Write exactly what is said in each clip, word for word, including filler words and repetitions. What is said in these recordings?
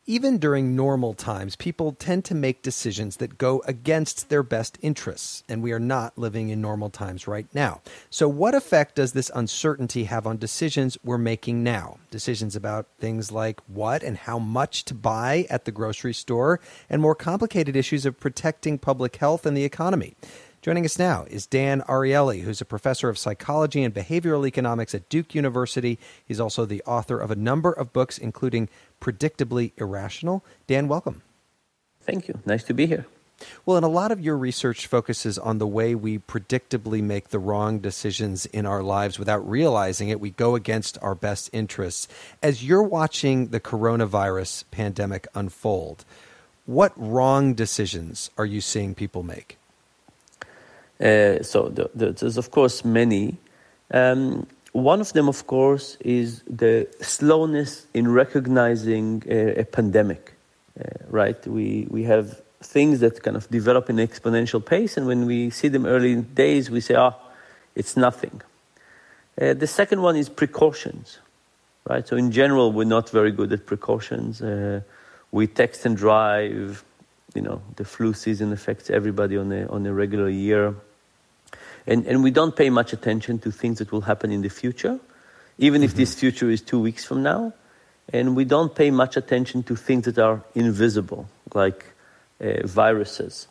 Even during normal times, people tend to make decisions that go against their best interests, and we are not living in normal times right now. So what effect does this uncertainty have on decisions we're making now? Decisions about things like what and how much to buy at the grocery store, and more complicated issues of protecting public health and the economy. Joining us now is Dan Ariely, who's a professor of psychology and behavioral economics at Duke University. He's also the author of a number of books, including Predictably Irrational. Dan, welcome. Thank you. Nice to be here. Well, and a lot of your research focuses on the way we predictably make the wrong decisions in our lives without realizing it. We go against our best interests. As you're watching the coronavirus pandemic unfold, what wrong decisions are you seeing people make? Uh, so the, the, there's, of course, many. Um, one of them, of course, is the slowness in recognizing a, a pandemic, uh, right? We we have things that kind of develop in an exponential pace, and when we see them early days, we say, ah, it's nothing. Uh, the second one is precautions, right? So in general, we're not very good at precautions. Uh, we text and drive. You know, the flu season affects everybody on a on a regular year. And and we don't pay much attention to things that will happen in the future, even if mm-hmm. this future is two weeks from now. And we don't pay much attention to things that are invisible, like uh, viruses.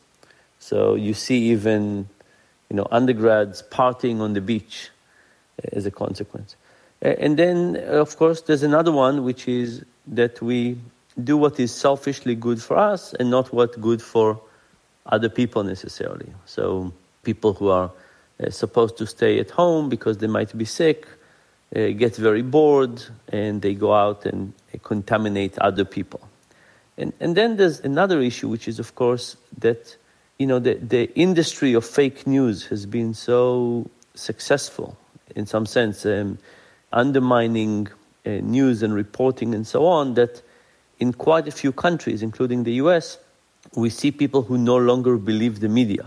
So you see even, you know, undergrads partying on the beach uh, as a consequence. Uh, and then, uh, of course, there's another one, which is that we do what is selfishly good for us and not what's good for other people necessarily. So people who are uh, supposed to stay at home because they might be sick uh, get very bored and they go out and uh, contaminate other people. And and then there's another issue, which is, of course, that, you know, the, the industry of fake news has been so successful in some sense, um, undermining uh, news and reporting and so on, that in quite a few countries, including the U S, we see people who no longer believe the media.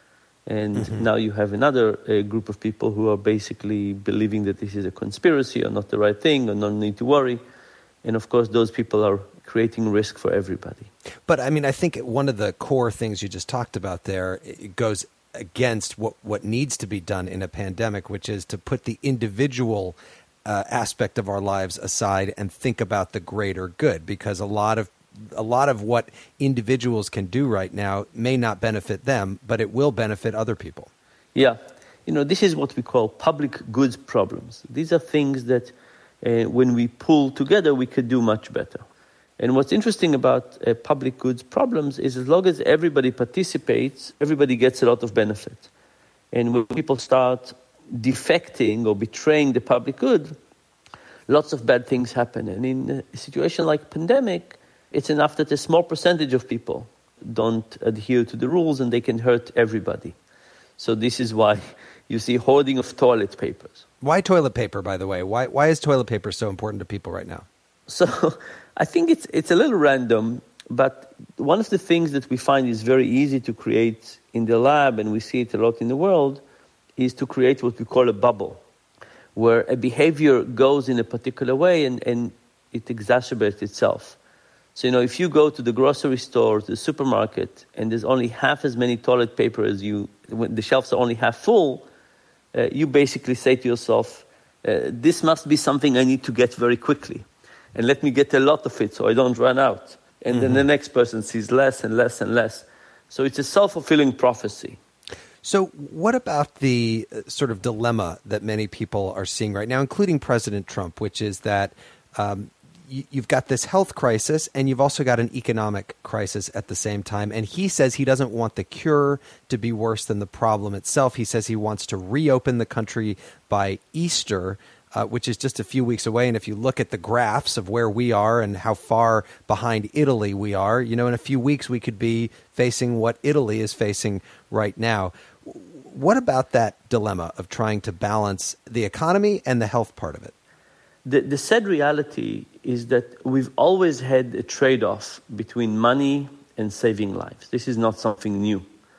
And mm-hmm. now you have another uh, group of people who are basically believing that this is a conspiracy or not the right thing or no need to worry. And of course, those people are creating risk for everybody. But I mean, I think one of the core things you just talked about there, it goes against what, what needs to be done in a pandemic, which is to put the individual Uh, aspect of our lives aside and think about the greater good, because a lot of a lot of what individuals can do right now may not benefit them, but it will benefit other people. Yeah. You know, this is what we call public goods problems. These are things that uh, when we pull together, we could do much better. And what's interesting about uh, public goods problems is as long as everybody participates, everybody gets a lot of benefit. And when people start defecting or betraying the public good, lots of bad things happen. And in a situation like pandemic, it's enough that a small percentage of people don't adhere to the rules and they can hurt everybody. So this is why you see hoarding of toilet papers. Why toilet paper, by the way? Why why is toilet paper so important to people right now? So I think it's it's a little random, but one of the things that we find is very easy to create in the lab, and we see it a lot in the world, is to create what we call a bubble, where a behavior goes in a particular way and, and it exacerbates itself. So, you know, if you go to the grocery store, to the supermarket, and there's only half as many toilet paper as you, when the shelves are only half full, uh, you basically say to yourself, uh, this must be something I need to get very quickly. And let me get a lot of it so I don't run out. And mm-hmm. then the next person sees less and less and less. So it's a self-fulfilling prophecy. So what about the sort of dilemma that many people are seeing right now, including President Trump, which is that um, you, you've got this health crisis and you've also got an economic crisis at the same time. And he says he doesn't want the cure to be worse than the problem itself. He says he wants to reopen the country by Easter, uh, which is just a few weeks away. And if you look at the graphs of where we are and how far behind Italy we are, you know, in a few weeks we could be facing what Italy is facing right now. What about that dilemma of trying to balance the economy and the health part of it? The, the sad reality is that we've always had a trade-off between money and saving lives. This is not something new.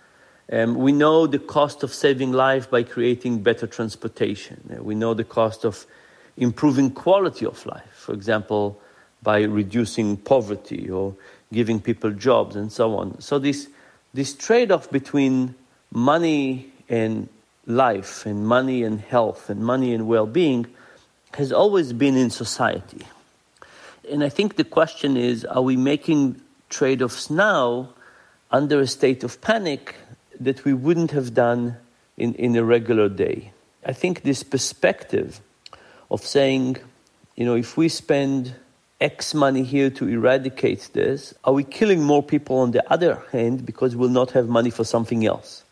Um, we know the cost of saving life by creating better transportation. We know the cost of improving quality of life. For example, by reducing poverty or giving people jobs and so on. So this this trade-off between money and life and money and health and money and well-being has always been in society. And I think the question is, are we making trade-offs now under a state of panic that we wouldn't have done in, in a regular day? I think this perspective of saying, you know, if we spend X money here to eradicate this, are we killing more people on the other hand because we'll not have money for something else?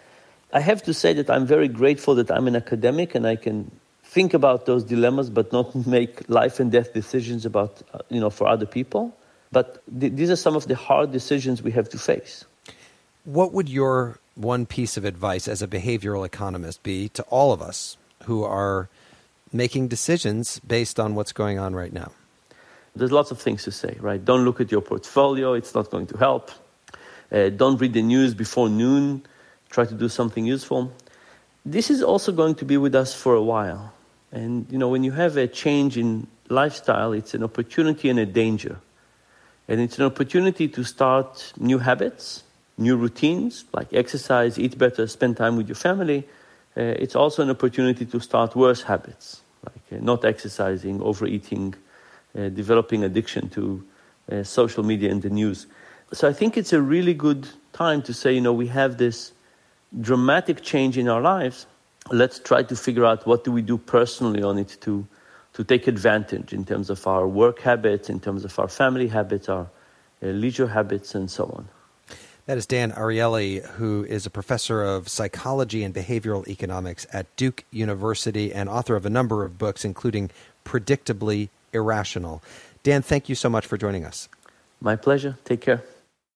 I have to say that I'm very grateful that I'm an academic and I can think about those dilemmas but not make life and death decisions about, uh, you know, for other people. But th- these are some of the hard decisions we have to face. What would your one piece of advice as a behavioral economist be to all of us who are making decisions based on what's going on right now? There's lots of things to say, right? Don't look at your portfolio. It's not going to help. Uh, don't read the news before noon. Try to do something useful. This is also going to be with us for a while. And, you know, when you have a change in lifestyle, it's an opportunity and a danger. And it's an opportunity to start new habits, new routines, like exercise, eat better, spend time with your family. Uh, it's also an opportunity to start worse habits, like uh, not exercising, overeating, uh, developing addiction to uh, social media and the news. So I think it's a really good time to say, you know, we have this dramatic change in our lives. Let's try to figure out what do we do personally on it to, to take advantage in terms of our work habits, in terms of our family habits, our uh, leisure habits, and so on. That is Dan Ariely, who is a professor of psychology and behavioral economics at Duke University and author of a number of books, including Predictably Irrational. Dan, thank you so much for joining us. My pleasure. Take care.